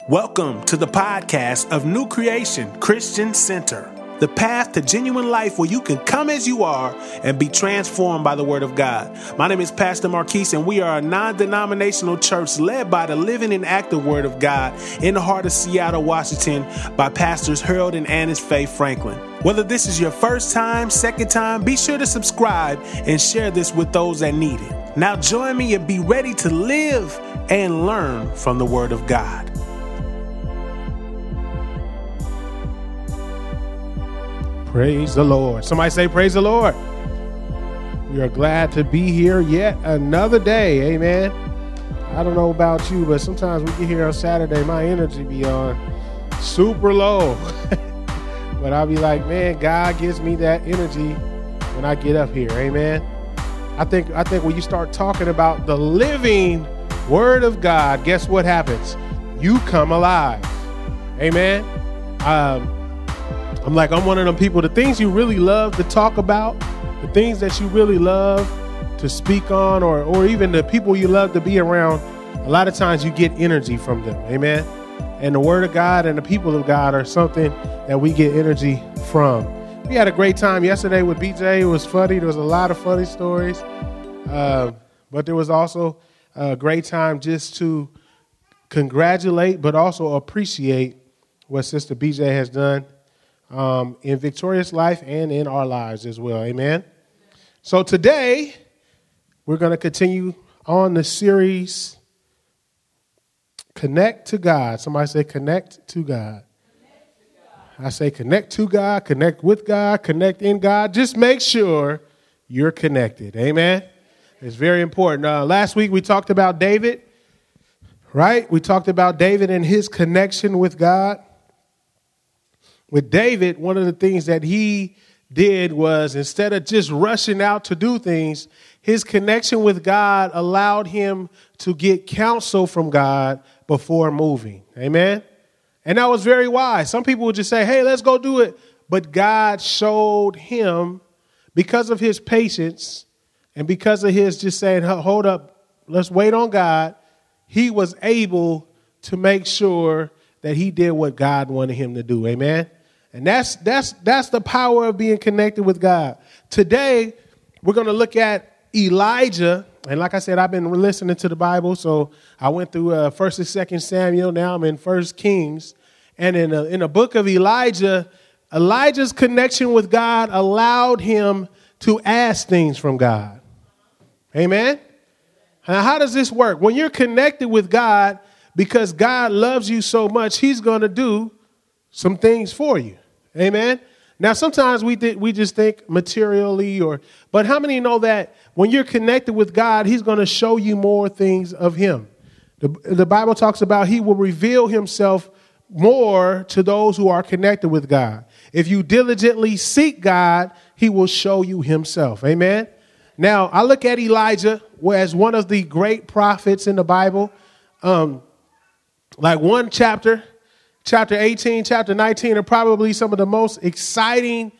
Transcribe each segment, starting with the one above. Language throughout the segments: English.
Welcome to the podcast of New Creation Christian Center, the path to genuine life where you can come as you are and be transformed by the Word of God. My name is Pastor Marquise, and we are a non-denominational church led by the living and active Word of God in the heart of Seattle, Washington, by Pastors Harold and Annis Faye Franklin. Whether this is your first time, second time, be sure to subscribe and share this with those that need it. Now join me and be ready to live and learn from the Word of God. Praise the Lord. Somebody say, praise the Lord. We are glad to be here yet another day. Amen. I don't know about you, but sometimes we get here on Saturday, my energy be on super low. But I'll be like, man, God gives me that energy when I get up here. Amen. I think when you start talking about the living Word of God, guess what happens? You come alive. Amen. I'm one of them people, the things you really love to talk about, the things that you really love to speak on, or even the people you love to be around, a lot of times you get energy from them. Amen. And the Word of God and the people of God are something that we get energy from. We had a great time yesterday with BJ. It was funny. There was a lot of funny stories. But there was also a great time just to congratulate, but also appreciate what Sister BJ has done in Victorious Life and in our lives as well. Amen. So today we're going to continue on the series, Connect to God. Somebody say connect to God. I say connect to God, connect with God, connect in God. Just make sure you're connected. Amen. It's very important. Last week we talked about David, right? We talked about David and his connection with God. With David, one of the things that he did was, instead of just rushing out to do things, his connection with God allowed him to get counsel from God before moving. Amen. And that was very wise. Some people would just say, hey, let's go do it. But God showed him, because of his patience and because of his just saying, hold up, let's wait on God. He was able to make sure that he did what God wanted him to do. Amen. And that's the power of being connected with God. Today, we're going to look at Elijah. And like I said, I've been listening to the Bible. So I went through 1st and 2nd Samuel. Now I'm in 1st Kings. And in the book of Elijah, Elijah's connection with God allowed him to ask things from God. Amen. Now, how does this work? When you're connected with God, because God loves you so much, he's going to do some things for you. Amen. Now, sometimes we just think materially, but how many know that when you're connected with God, he's going to show you more things of him? The Bible talks about he will reveal himself more to those who are connected with God. If you diligently seek God, he will show you himself. Amen. Now, I look at Elijah as one of the great prophets in the Bible. Like one chapter 18, chapter 19 are probably some of the most exciting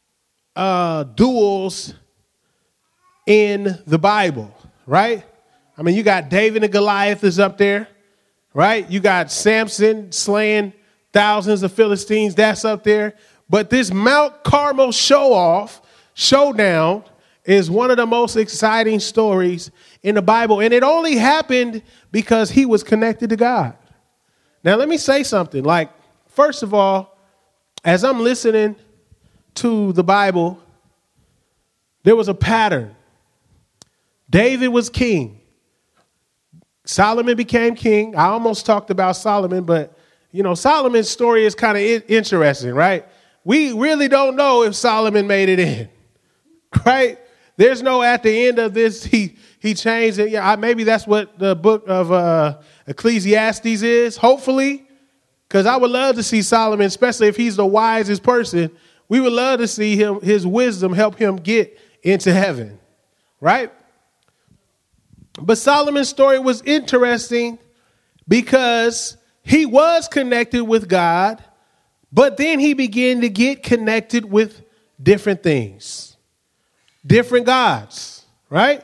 duels in the Bible, right? I mean, you got David and Goliath is up there, right? You got Samson slaying thousands of Philistines. That's up there. But this Mount Carmel showdown is one of the most exciting stories in the Bible. And it only happened because he was connected to God. Now, let me say something. Like, first of all, as I'm listening to the Bible, there was a pattern. David was king. Solomon became king. I almost talked about Solomon, but, Solomon's story is kind of interesting, right? We really don't know if Solomon made it in, right? There's no at the end of this, he changed it. Yeah, maybe that's what the book of Ecclesiastes is, hopefully, because I would love to see Solomon, especially if he's the wisest person. We would love to see his wisdom help him get into heaven, right? But Solomon's story was interesting because he was connected with God, but then he began to get connected with different things, different gods, right?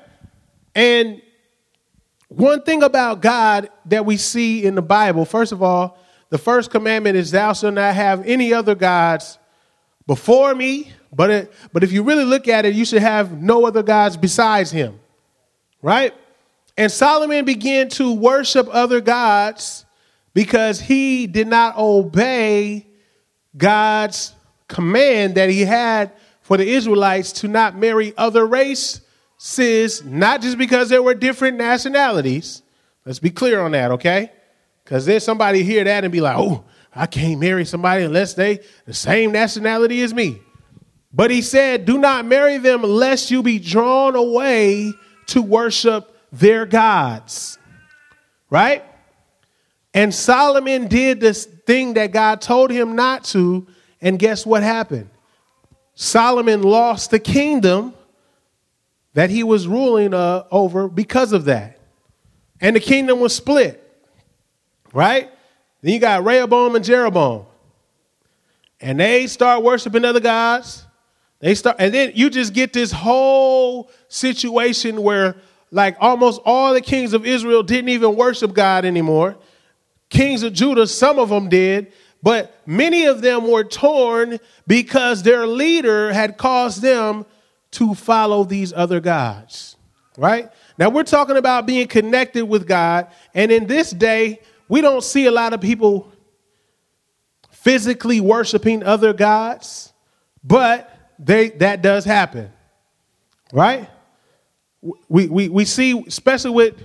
And one thing about God that we see in the Bible, first of all, the first commandment is thou shalt not have any other gods before me. But if you really look at it, you should have no other gods besides him. Right? And Solomon began to worship other gods because he did not obey God's command that he had for the Israelites to not marry other races, not just because there were different nationalities. Let's be clear on that, okay? Because then somebody hear that and be like, oh, I can't marry somebody unless they the same nationality as me. But he said, do not marry them lest you be drawn away to worship their gods, right? And Solomon did this thing that God told him not to, and guess what happened? Solomon lost the kingdom that he was ruling over because of that. And the kingdom was split, right? Then you got Rehoboam and Jeroboam. And they start worshiping other gods. And then you just get this whole situation where like almost all the kings of Israel didn't even worship God anymore. Kings of Judah, some of them did, but many of them were torn because their leader had caused them to follow these other gods, right? Now we're talking about being connected with God. And in this day, we don't see a lot of people physically worshiping other gods, but that does happen, right? We see, especially with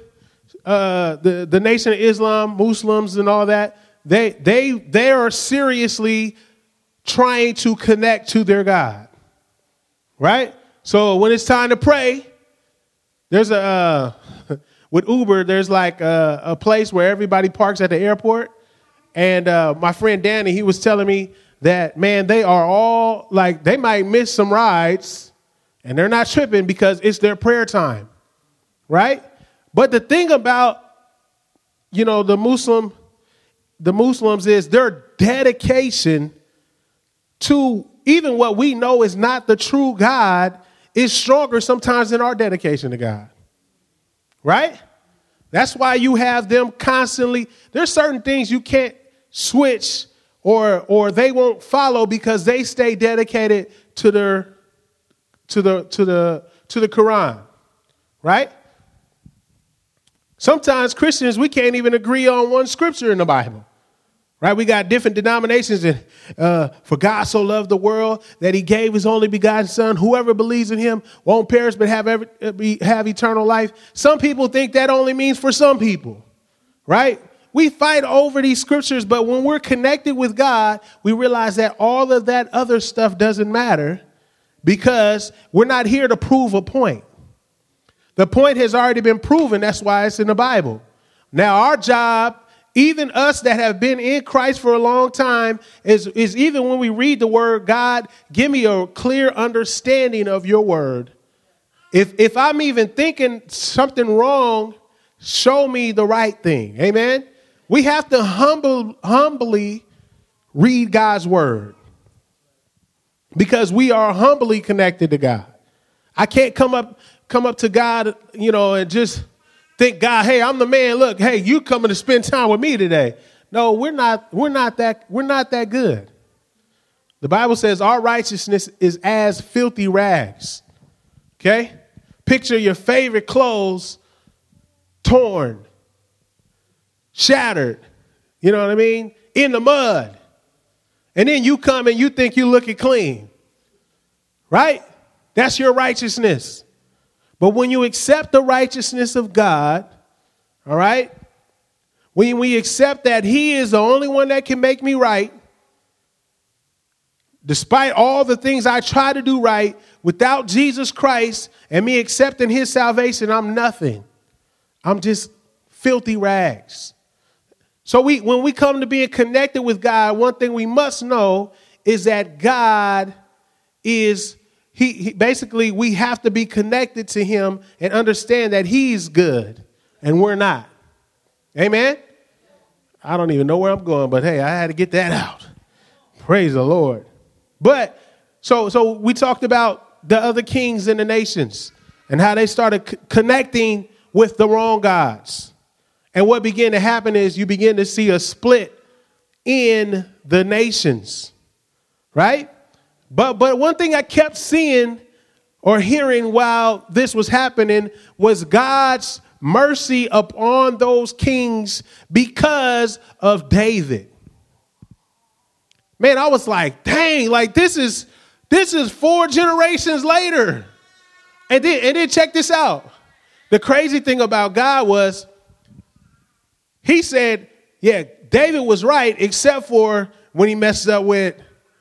the Nation of Islam, Muslims and all that, they are seriously trying to connect to their God, right? So when it's time to pray, there's with Uber, there's like a place where everybody parks at the airport. And my friend Danny, he was telling me that, man, they are all like, they might miss some rides and they're not tripping because it's their prayer time, right? But the thing about, the Muslims is their dedication to even what we know is not the true God is stronger sometimes than our dedication to God, right? That's why you have them constantly. There's certain things you can't switch or they won't follow because they stay dedicated to the Quran, right? Sometimes Christians, we can't even agree on one scripture in the Bible, right? We got different denominations. And for God so loved the world that he gave his only begotten son. Whoever believes in him won't perish but have eternal life. Some people think that only means for some people, right? We fight over these scriptures, but when we're connected with God, we realize that all of that other stuff doesn't matter because we're not here to prove a point. The point has already been proven. That's why it's in the Bible. Now, our job, even us that have been in Christ for a long time, is even when we read the word, God, give me a clear understanding of your word. If I'm even thinking something wrong, show me the right thing. Amen. We have to humbly read God's word because we are humbly connected to God. I can't come up to God, and just think, God, hey, I'm the man. Look, hey, you coming to spend time with me today. No, we're not that good. The Bible says our righteousness is as filthy rags. Okay? Picture your favorite clothes torn, shattered, you know what I mean? In the mud. And then you come and you think you're looking clean. Right? That's your righteousness. But when you accept the righteousness of God, all right, when we accept that he is the only one that can make me right, despite all the things I try to do right, without Jesus Christ and me accepting his salvation, I'm nothing. I'm just filthy rags. So when we come to being connected with God, one thing we must know is that God is He basically, we have to be connected to him and understand that he's good and we're not. Amen. I don't even know where I'm going, but hey, I had to get that out. Praise the Lord. But so we talked about the other kings in the nations and how they started connecting with the wrong gods. And what began to happen is you begin to see a split in the nations, right? But one thing I kept seeing or hearing while this was happening was God's mercy upon those kings because of David. Man, I was like, dang, like this is 4 generations later. And then check this out. The crazy thing about God was he said, yeah, David was right, except for when he messed up with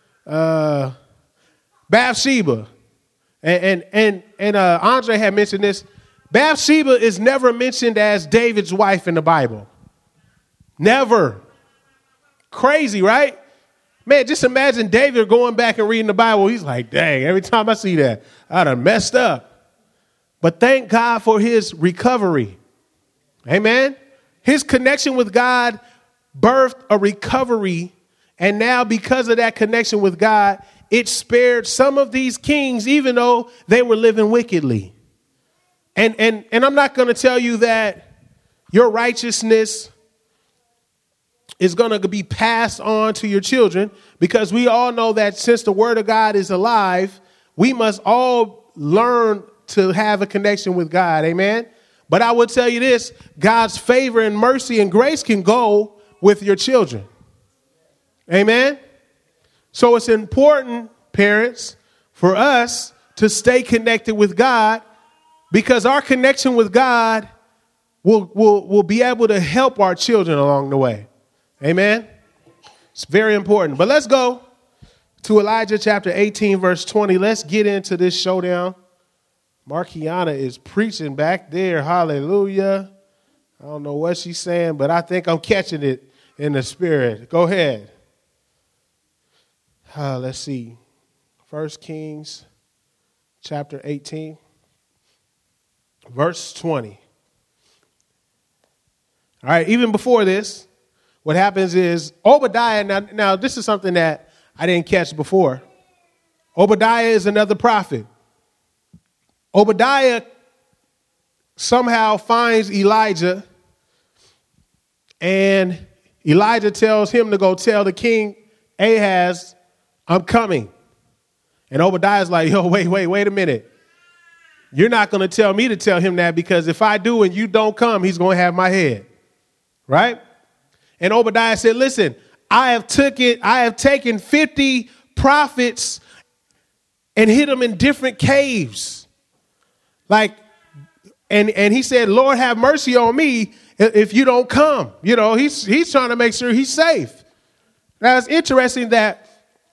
Bathsheba. And Andre had mentioned this. Bathsheba is never mentioned as David's wife in the Bible. Never. Crazy, right? Man, just imagine David going back and reading the Bible. He's like, dang, every time I see that, I done messed up. But thank God for his recovery. Amen. His connection with God birthed a recovery. And now because of that connection with God, it spared some of these kings, even though they were living wickedly. And I'm not going to tell you that your righteousness is going to be passed on to your children, because we all know that since the word of God is alive, we must all learn to have a connection with God. Amen. But I will tell you this, God's favor and mercy and grace can go with your children. Amen. So it's important, parents, for us to stay connected with God, because our connection with God will be able to help our children along the way. Amen. It's very important. But let's go to Elijah chapter 18, verse 20. Let's get into this showdown. Markiana is preaching back there. Hallelujah. I don't know what she's saying, but I think I'm catching it in the spirit. Go ahead. Let's see. 1 Kings chapter 18, verse 20. All right, even before this, what happens is Obadiah, now this is something that I didn't catch before. Obadiah is another prophet. Obadiah somehow finds Elijah, and Elijah tells him to go tell the king Ahaz, I'm coming. And Obadiah's like, yo, wait a minute. You're not going to tell me to tell him that, because if I do and you don't come, he's going to have my head. Right? And Obadiah said, listen, I have taken 50 prophets and hid them in different caves. Like, and he said, Lord, have mercy on me if you don't come. You know, he's trying to make sure he's safe. Now, it's interesting that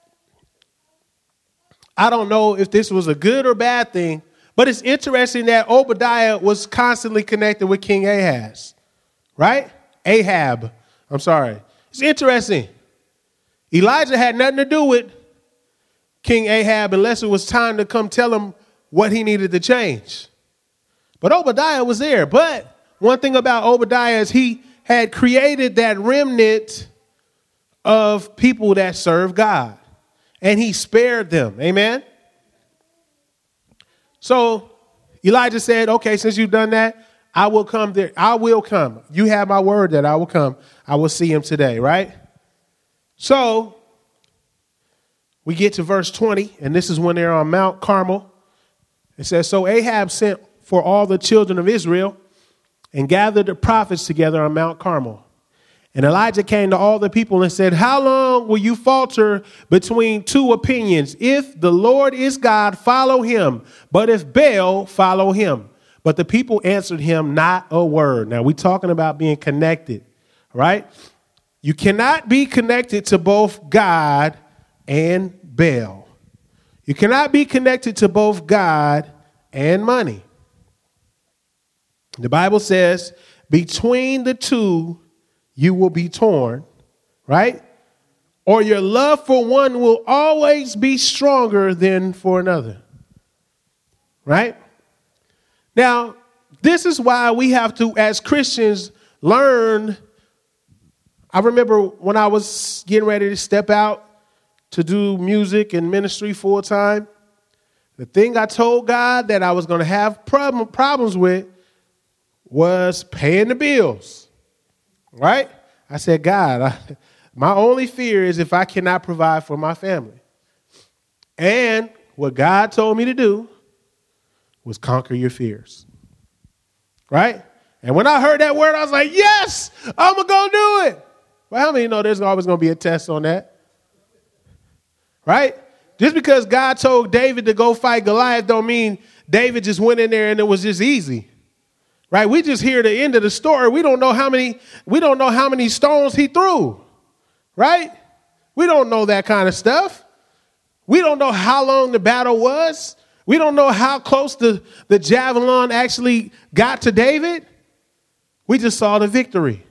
I don't know if this was a good or bad thing, but it's interesting that Obadiah was constantly connected with King Ahaz, right? Ahab. I'm sorry. It's interesting. Elijah had nothing to do with King Ahab unless it was time to come tell him what he needed to change. But Obadiah was there. But one thing about Obadiah is he had created that remnant of people that serve God, and he spared them. Amen. So Elijah said, okay, since you've done that, I will come there. I will come. You have my word that I will come. I will see him today, right? So we get to verse 20, and this is when they're on Mount Carmel. It says, so Ahab sent for all the children of Israel and gathered the prophets together on Mount Carmel. And Elijah came to all the people and said, how long will you falter between two opinions? If the Lord is God, follow him. But if Baal, follow him. But the people answered him not a word. Now, we're talking about being connected, right? You cannot be connected to both God and Baal. You cannot be connected to both God and money. The Bible says, between the two, you will be torn, right? Or your love for one will always be stronger than for another, right? Now, this is why we have to, as Christians, learn. I remember when I was getting ready to step out to do music and ministry full time, the thing I told God that I was going to have problems with was paying the bills, right? I said, God, My only fear is if I cannot provide for my family. And what God told me to do was conquer your fears. Right? And when I heard that word, I was like, yes, I'm going to go do it. Well, how many know there's always going to be a test on that? Right? Just because God told David to go fight Goliath don't mean David just went in there and it was just easy. Right? We just hear the end of the story. We don't know how many stones he threw. Right? We don't know that kind of stuff. We don't know how long the battle was. We don't know how close the javelin actually got to David. We just saw the victory.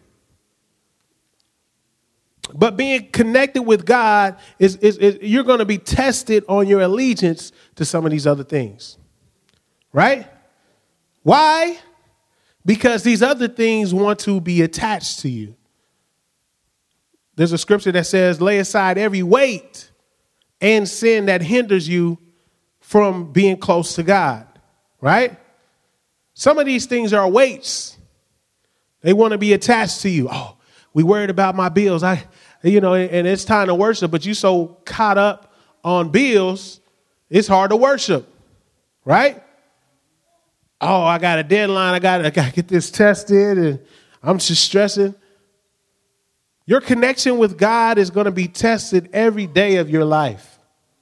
But being connected with God is you're going to be tested on your allegiance to some of these other things. Right? Why? Because these other things want to be attached to you. There's a scripture that says, lay aside every weight and sin that hinders you from being close to God. Right? Some of these things are weights. They want to be attached to you. Oh, we worried about my bills. And it's time to worship, but you so caught up on bills, it's hard to worship. Right? Oh, I got a deadline. I got to get this tested, and I'm just stressing. Your connection with God is going to be tested every day of your life.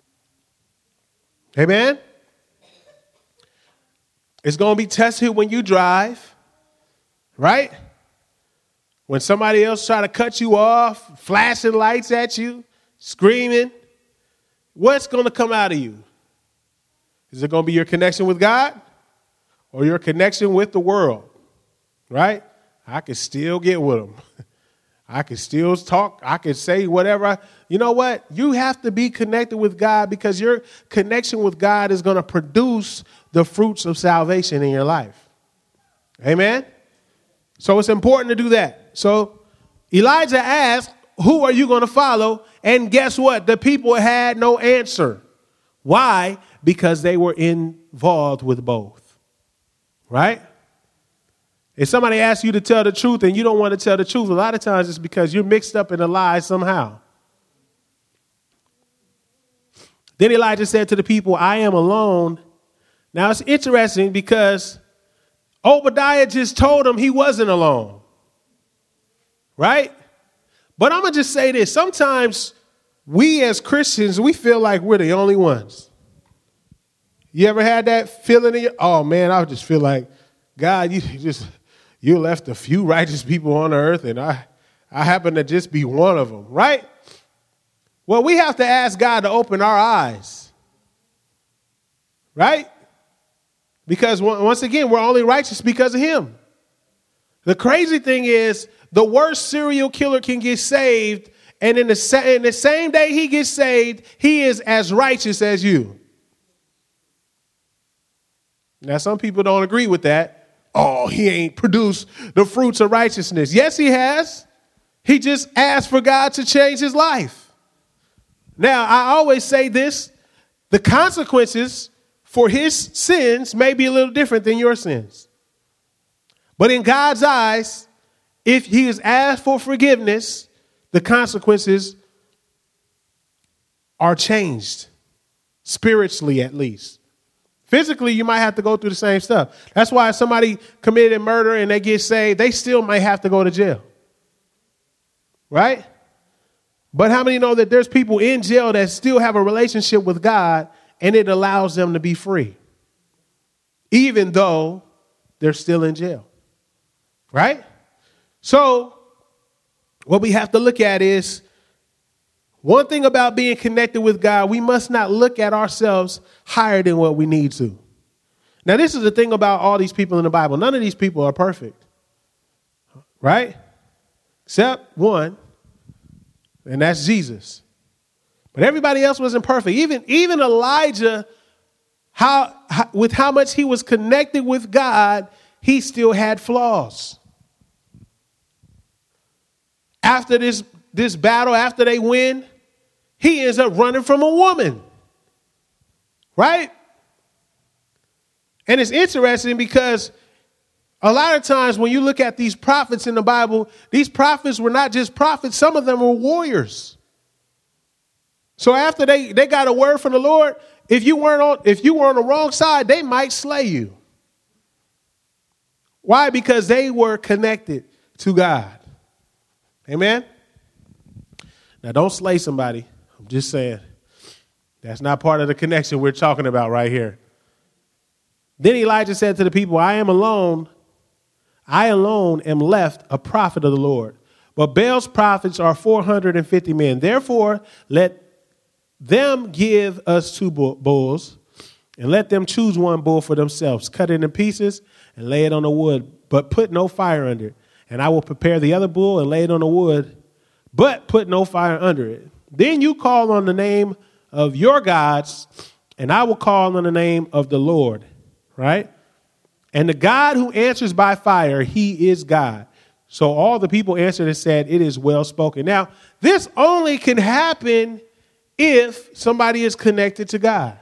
Amen? It's going to be tested when you drive, right? When somebody else try to cut you off, flashing lights at you, screaming, what's going to come out of you? Is it going to be your connection with God or your connection with the world, right? I could still get with them. I could still talk. I could say whatever. You know what? You have to be connected with God because your connection with God is going to produce the fruits of salvation in your life. Amen? So it's important to do that. So Elijah asked, who are you going to follow? And guess what? The people had no answer. Why? Because they were involved with both. Right? If somebody asks you to tell the truth and you don't want to tell the truth, a lot of times it's because you're mixed up in a lie somehow. Then Elijah said to the people, I am alone. Now it's interesting because Obadiah just told him he wasn't alone. Right? But I'm going to just say this. Sometimes we as Christians, we feel like we're the only ones. You ever had that feeling in your, oh man, I just feel like, God, you left a few righteous people on earth and I happen to just be one of them, right? Well, we have to ask God to open our eyes, right? Because once again, we're only righteous because of him. The crazy thing is the worst serial killer can get saved, and in the same day he gets saved, he is as righteous as you. Now, some people don't agree with that. Oh, he ain't produced the fruits of righteousness. Yes, he has. He just asked for God to change his life. Now, I always say this. The consequences for his sins may be a little different than your sins. But in God's eyes, if he has asked for forgiveness, the consequences are changed, spiritually at least. Physically, you might have to go through the same stuff. That's why if somebody committed murder and they get saved, they still might have to go to jail. Right? But how many know that there's people in jail that still have a relationship with God and it allows them to be free, even though they're still in jail? Right? So what we have to look at is one thing about being connected with God, we must not look at ourselves higher than what we need to. Now, this is the thing about all these people in the Bible. None of these people are perfect, right? Except one, and that's Jesus. But everybody else wasn't perfect. Even Elijah, with how much he was connected with God, he still had flaws. After this battle, after they win, he ends up running from a woman. Right? And it's interesting because A lot of times when you look at these prophets in the Bible, these prophets were not just prophets. Some of them were warriors. So after they got a word from the Lord, if you were on the wrong side, they might slay you. Why? Because they were connected to God. Amen. Now, don't slay somebody. I'm just saying. That's not part of the connection we're talking about right here. Then Elijah said to the people, I alone am left a prophet of the Lord. But Baal's prophets are 450 men. Therefore, let them give us 2 bulls, and let them choose 1 bull for themselves. Cut it in pieces and lay it on the wood, but put no fire under it. And I will prepare the other bull and lay it on the wood, but put no fire under it. Then you call on the name of your gods, and I will call on the name of the Lord. Right? And the God who answers by fire, he is God. So all the people answered and said, it is well spoken. Now, this only can happen if somebody is connected to God.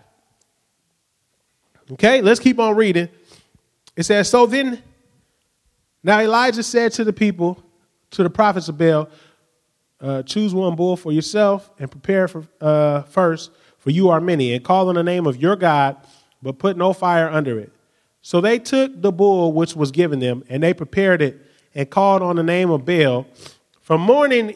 Okay, let's keep on reading. It says, so then, now Elijah said to the people, to the prophets of Baal, choose 1 bull for yourself and prepare for first, for you are many, and call on the name of your God, but put no fire under it. So they took the bull which was given them, and they prepared it and called on the name of Baal from morning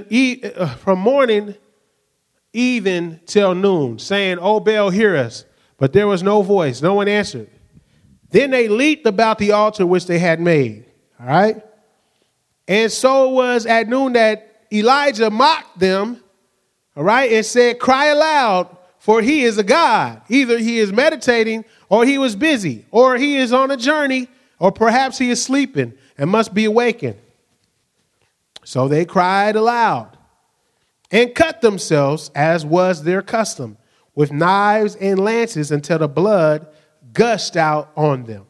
even till noon, saying, O Baal, hear us. But there was no voice. No one answered. Then they leaped about the altar which they had made. All right. And so it was at noon that Elijah mocked them. All right. And said, cry aloud, for he is a God. Either he is meditating, or he was busy, or he is on a journey, or perhaps he is sleeping and must be awakened. So they cried aloud and cut themselves, as was their custom, with knives and lances until the blood gushed out on them.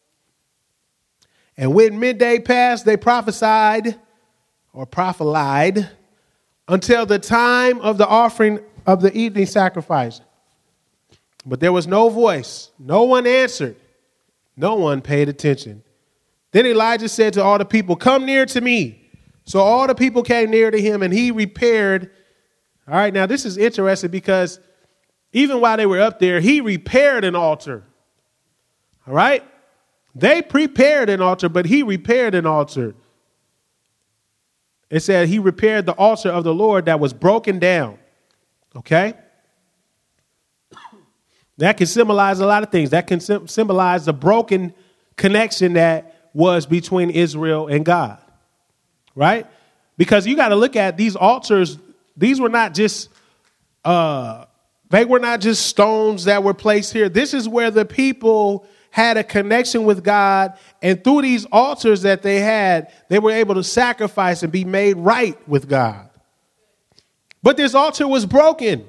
And when midday passed, they prophesied until the time of the offering of the evening sacrifice. But there was no voice. No one answered. No one paid attention. Then Elijah said to all the people, come near to me. So all the people came near to him, and he repaired. All right, now this is interesting because even while they were up there, he repaired an altar. All right? They prepared an altar, but he repaired an altar. It said he repaired the altar of the Lord that was broken down. Okay? That can symbolize a lot of things. That can symbolize the broken connection that was between Israel and God. Right? Because you got to look at these altars. These were not just stones that were placed here. This is where the people had a connection with God. And through these altars that they had, they were able to sacrifice and be made right with God. But this altar was broken,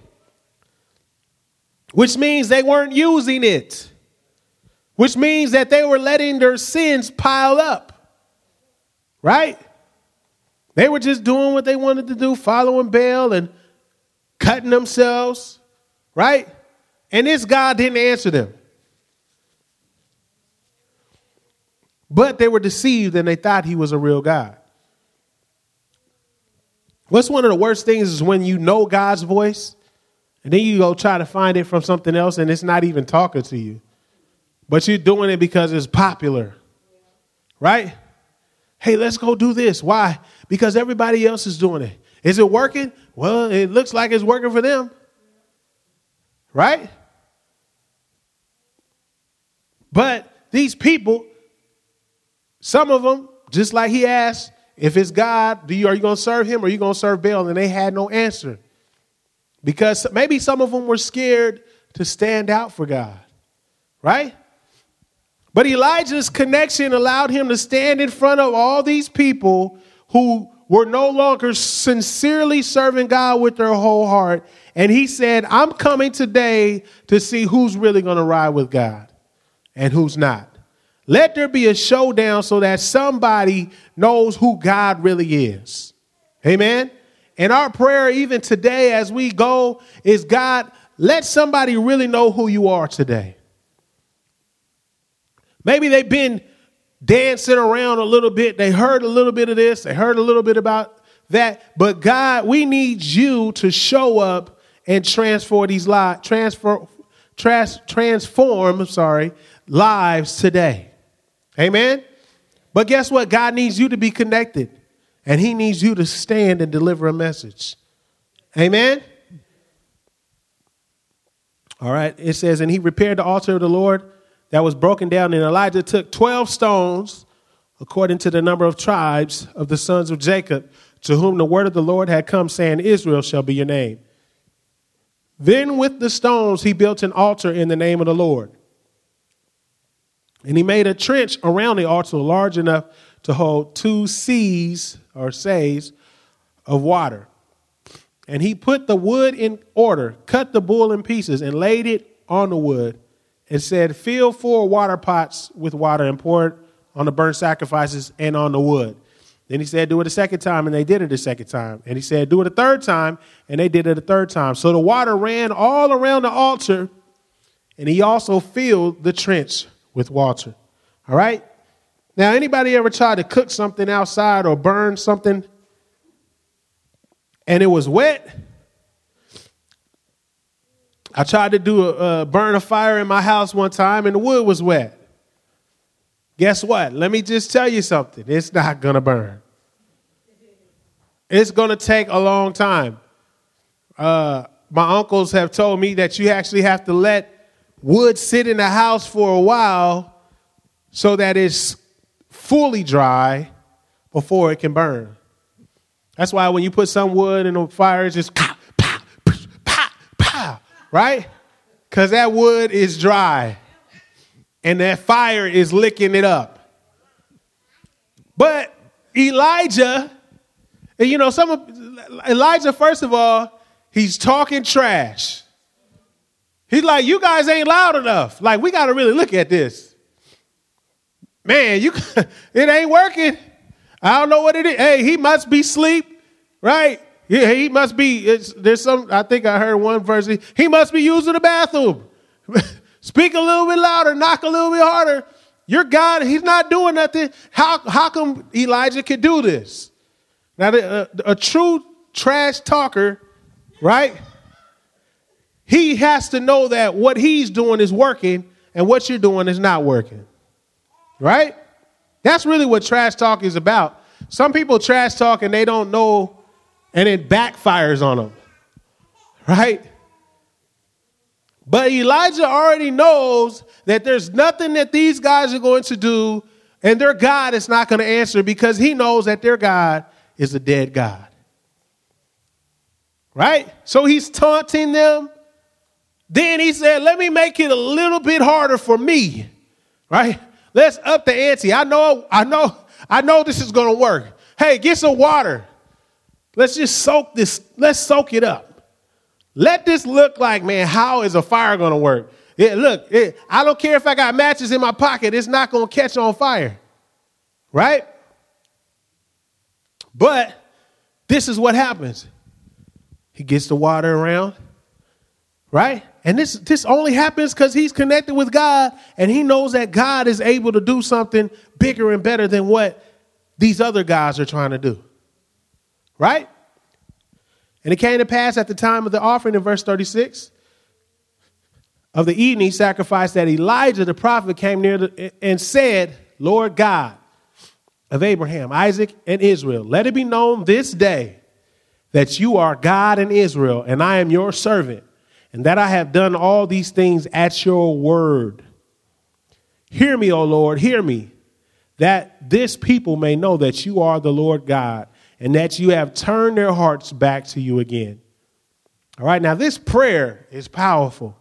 which means they weren't using it, which means that they were letting their sins pile up. Right? They were just doing what they wanted to do, following Baal and cutting themselves, right? And this God didn't answer them. But they were deceived and they thought he was a real God. What's one of the worst things is when you know God's voice and then you go try to find it from something else and it's not even talking to you. But you're doing it because it's popular, right? Hey, let's go do this. Why? Because everybody else is doing it. Is it working? Well, it looks like it's working for them. Right? But these people, some of them, just like he asked, if it's God, are you going to serve him or are you going to serve Baal? And they had no answer. Because maybe some of them were scared to stand out for God. Right? But Elijah's connection allowed him to stand in front of all these people who were no longer sincerely serving God with their whole heart. And he said, I'm coming today to see who's really going to ride with God and who's not. Let there be a showdown so that somebody knows who God really is. Amen. And our prayer even today as we go is, God, let somebody really know who you are today. Maybe they've been dancing around a little bit. They heard a little bit of this. They heard a little bit about that. But God, we need you to show up and transform lives today. Amen. But guess what? God needs you to be connected, and he needs you to stand and deliver a message. Amen. All right. It says, and he repaired the altar of the Lord that was broken down, and Elijah took 12 stones, according to the number of tribes of the sons of Jacob, to whom the word of the Lord had come, saying, Israel shall be your name. Then with the stones he built an altar in the name of the Lord. And he made a trench around the altar large enough to hold 2 seahs or seahs of water. And he put the wood in order, cut the bull in pieces, and laid it on the wood, and said, fill 4 water pots with water and pour it on the burnt sacrifices and on the wood. Then he said, do it a second time, and they did it a second time. And he said, do it a third time, and they did it a third time. So the water ran all around the altar, and he also filled the trench with water. All right? Now, anybody ever tried to cook something outside or burn something and it was wet? I tried to burn a fire in my house one time, and the wood was wet. Guess what? Let me just tell you something. It's not going to burn. It's going to take a long time. My uncles have told me that you actually have to let wood sit in the house for a while so that it's fully dry before it can burn. That's why when you put some wood in the fire, it's just pow, pow, pow, pow, right? Because that wood is dry and that fire is licking it up. But Elijah, Elijah, first of all, he's talking trash. He's like, you guys ain't loud enough. Like, we got to really look at this. Man, it ain't working. I don't know what it is. Hey, he must be asleep, right? Yeah, he must be. I think I heard one verse. He must be using the bathroom. Speak a little bit louder, knock a little bit harder. Your God, he's not doing nothing. How come Elijah could do this? Now, a true trash talker, right? He has to know that what he's doing is working and what you're doing is not working. Right? That's really what trash talk is about. Some people trash talk and they don't know, and it backfires on them. Right? But Elijah already knows that there's nothing that these guys are going to do, and their God is not going to answer because he knows that their God is a dead God. Right? So he's taunting them. Then he said, let me make it a little bit harder for me. Right? Let's up the ante. I know this is going to work. Hey, get some water. Let's just soak this. Let's soak it up. Let this look like, man, how is a fire going to work? I don't care if I got matches in my pocket. It's not going to catch on fire. Right? But this is what happens. He gets the water around. Right? And this only happens because he's connected with God, and he knows that God is able to do something bigger and better than what these other guys are trying to do. Right? And it came to pass at the time of the offering in verse 36 of the evening sacrifice that Elijah the prophet came near and said, Lord God of Abraham, Isaac, and Israel, let it be known this day that you are God in Israel, and I am your servant, and that I have done all these things at your word. Hear me, O Lord, hear me, that this people may know that you are the Lord God, and that you have turned their hearts back to you again. All right, now this prayer is powerful.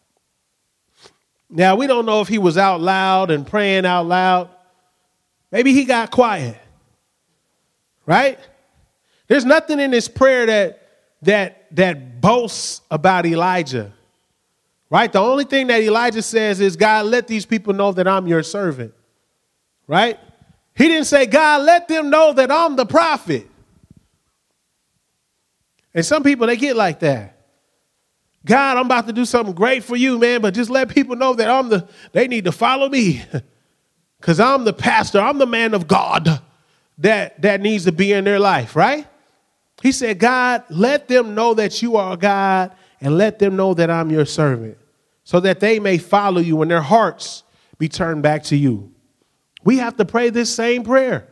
Now, we don't know if he was out loud and praying out loud. Maybe he got quiet, right? There's nothing in this prayer that boasts about Elijah, right? The only thing that Elijah says is, God, let these people know that I'm your servant, right? He didn't say, God, let them know that I'm the prophet. And some people, they get like that. God, I'm about to do something great for you, man, but just let people know that they need to follow me. because I'm the pastor, I'm the man of God that needs to be in their life, right? He said, God, let them know that you are God and let them know that I'm your servant so that they may follow you and their hearts be turned back to you. We have to pray this same prayer.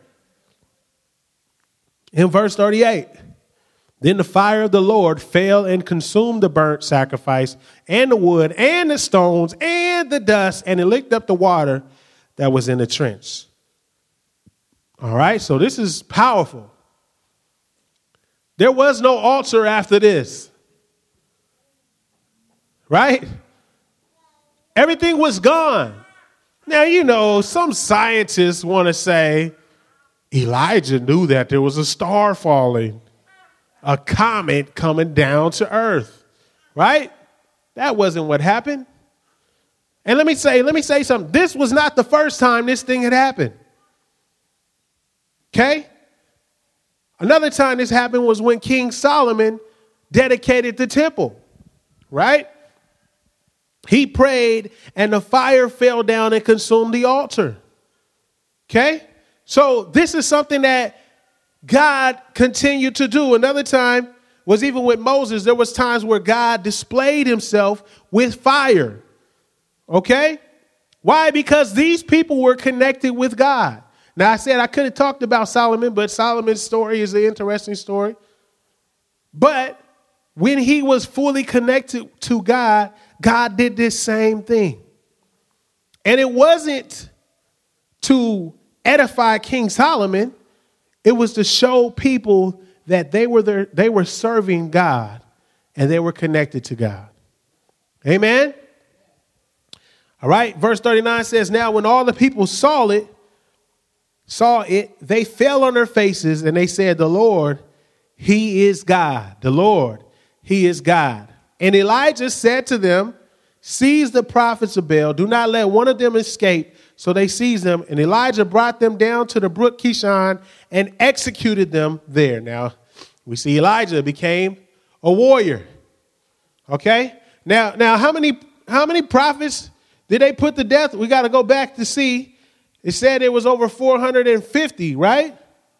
In verse 38, then the fire of the Lord fell and consumed the burnt sacrifice and the wood and the stones and the dust, and it licked up the water that was in the trench. All right, so this is powerful. There was no altar after this, right? Everything was gone. Now, you know, some scientists want to say Elijah knew that there was a star falling, a comet coming down to earth, right? That wasn't what happened. And let me say something. This was not the first time this thing had happened. Okay? Another time this happened was when King Solomon dedicated the temple, right? He prayed and the fire fell down and consumed the altar. Okay? So this is something that God continued to do. Another time was even with Moses. There was times where God displayed himself with fire. Okay? Why? Because these people were connected with God. Now, I said I could have talked about Solomon, but Solomon's story is an interesting story. But when he was fully connected to God, God did this same thing. And it wasn't to edify King Solomon. It was to show people that they were serving God and they were connected to God. Amen. All right. Verse 39 says, now when all the people saw it, they fell on their faces and they said, the Lord, he is God. The Lord, he is God. And Elijah said to them, seize the prophets of Baal. Do not let one of them escape. So they seized them, and Elijah brought them down to the brook Kishon and executed them there. Now, we see Elijah became a warrior. Okay? Now, how many prophets did they put to death? We got to go back to see. It said it was over 450, right?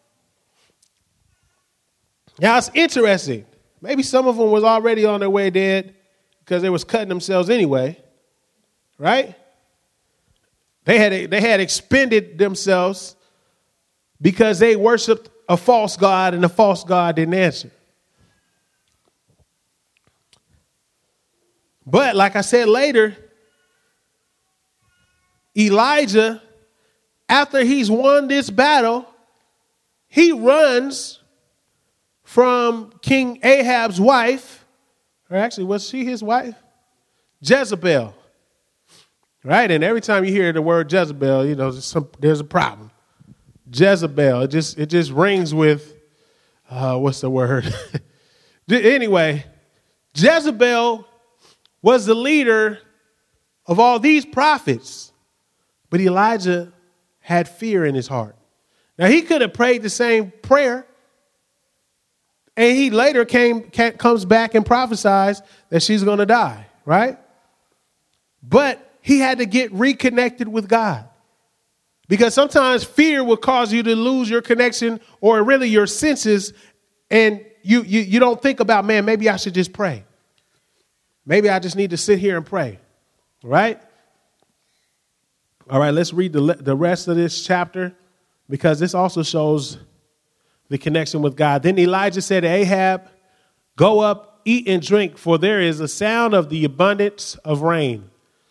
Now, it's interesting. Maybe some of them was already on their way dead because they was cutting themselves anyway, right? They had expended themselves because they worshiped a false god and the false god didn't answer. But like I said later, Elijah, after he's won this battle, he runs from King Ahab's wife, or actually was she his wife? Jezebel. Right? And every time you hear the word Jezebel, you know, there's a problem. Jezebel, it just rings with, what's the word? Anyway, Jezebel was the leader of all these prophets, but Elijah had fear in his heart. Now, he could have prayed the same prayer, and he later comes back and prophesies that she's going to die, right? But he had to get reconnected with God. Because sometimes fear will cause you to lose your connection or really your senses, and you don't think about, man, maybe I should just pray. Maybe I just need to sit here and pray, right? All right, let's read the rest of this chapter because this also shows the connection with God. Then Elijah said to Ahab, go up, eat and drink, for there is a sound of the abundance of rain.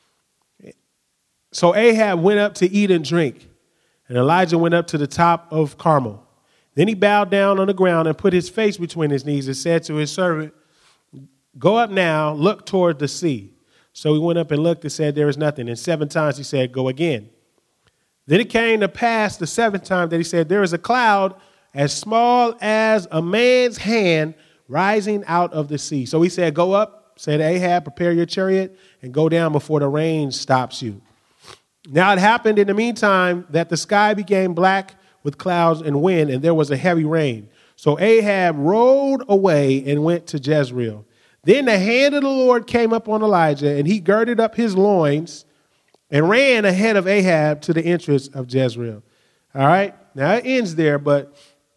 So Ahab went up to eat and drink, and Elijah went up to the top of Carmel. Then he bowed down on the ground and put his face between his knees and said to his servant, go up now, look toward the sea. So he went up and looked and said, there is nothing. And 7 times he said, go again. Then it came to pass the 7th time that he said, there is a cloud as small as a man's hand rising out of the sea. So he said, go up, said Ahab, prepare your chariot and go down before the rain stops you. Now it happened in the meantime that the sky became black with clouds and wind, and there was a heavy rain. So Ahab rode away and went to Jezreel. Then the hand of the Lord came up on Elijah, and he girded up his loins and ran ahead of Ahab to the entrance of Jezreel. All right. Now it ends there, but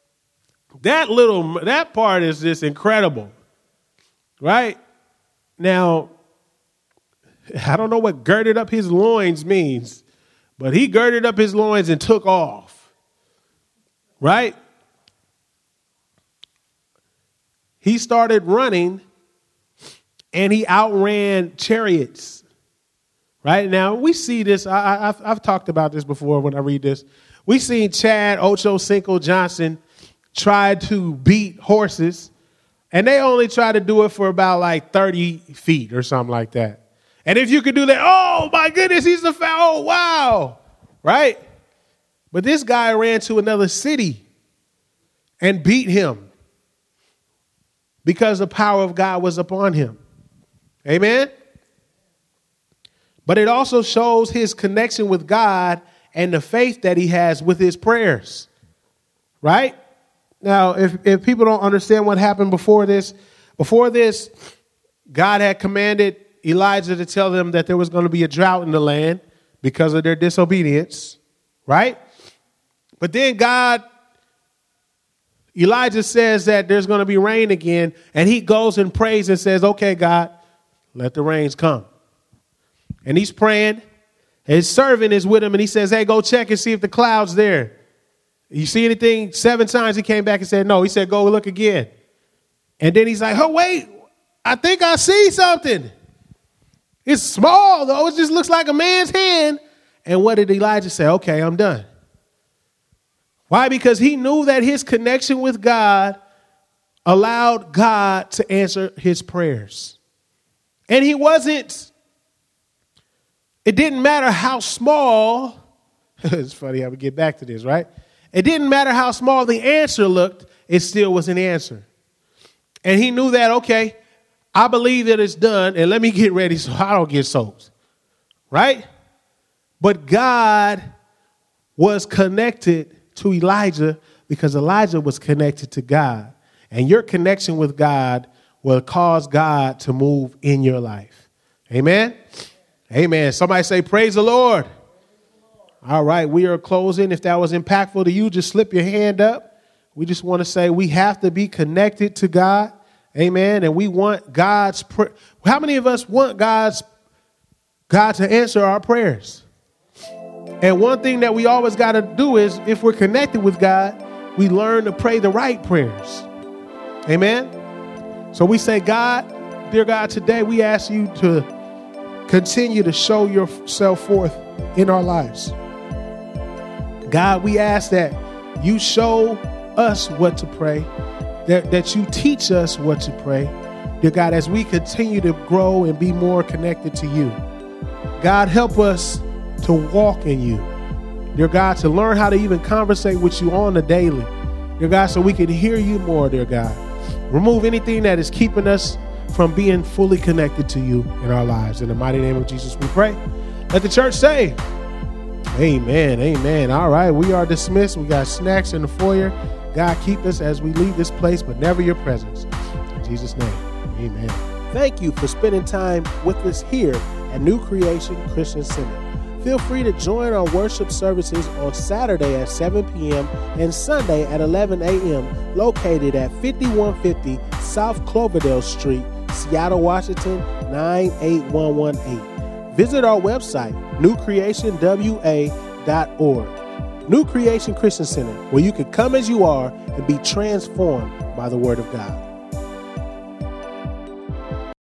that part is just incredible. Right? Now, I don't know what girded up his loins means, but he girded up his loins and took off. Right? He started running and he outran chariots. Right? Now, we see this. I've talked about this before when I read this. We've seen Chad Ochocinco Johnson try to beat horses, and they only try to do it for about like 30 feet or something like that. And if you could do that, oh, my goodness, he's the foul. Oh, wow. Right? But this guy ran to another city and beat him because the power of God was upon him. Amen? But it also shows his connection with God and the faith that he has with his prayers. Right? Now, if people don't understand what happened before this, God had commanded Elijah to tell them that there was going to be a drought in the land because of their disobedience. Right? But then Elijah says that there's going to be rain again, and he goes and prays and says, okay, God, let the rains come. And he's praying. His servant is with him, and he says, hey, go check and see if the cloud's there. You see anything? 7 times he came back and said, no. He said, go look again. And then he's like, oh, wait, I think I see something. It's small, though. It just looks like a man's hand. And what did Elijah say? Okay, I'm done. Why? Because he knew that his connection with God allowed God to answer his prayers. And it didn't matter how small. It's funny how we get back to this, right? It didn't matter how small the answer looked, it still was an answer. And he knew that, okay, I believe that it's done, and let me get ready so I don't get soaked. Right? But God was connected to Elijah because Elijah was connected to God. And your connection with God will cause God to move in your life. Amen? Amen. Somebody say, praise the Lord. All right, we are closing. If that was impactful to you, just slip your hand up. We just want to say we have to be connected to God. Amen. And we want God's prayer. How many of us want God to answer our prayers? And one thing that we always got to do is, if we're connected with God, we learn to pray the right prayers. Amen. So we say, God, dear God, today we ask you to continue to show yourself forth in our lives. God, we ask that you show us what to pray, that you teach us what to pray. Dear God, as we continue to grow and be more connected to you, God, help us to walk in you. Dear God, to learn how to even conversate with you on the daily. Dear God, so we can hear you more, dear God. Remove anything that is keeping us from being fully connected to you in our lives. In the mighty name of Jesus, we pray. Let the church say, amen, amen. All right, we are dismissed. We got snacks in the foyer. God, keep us as we leave this place, but never your presence. In Jesus' name, amen. Thank you for spending time with us here at New Creation Christian Center. Feel free to join our worship services on Saturday at 7 p.m. and Sunday at 11 a.m. located at 5150 South Cloverdale Street, Seattle, Washington, 98118. Visit our website, newcreationwa.org. New Creation Christian Center, where you can come as you are and be transformed by the Word of God.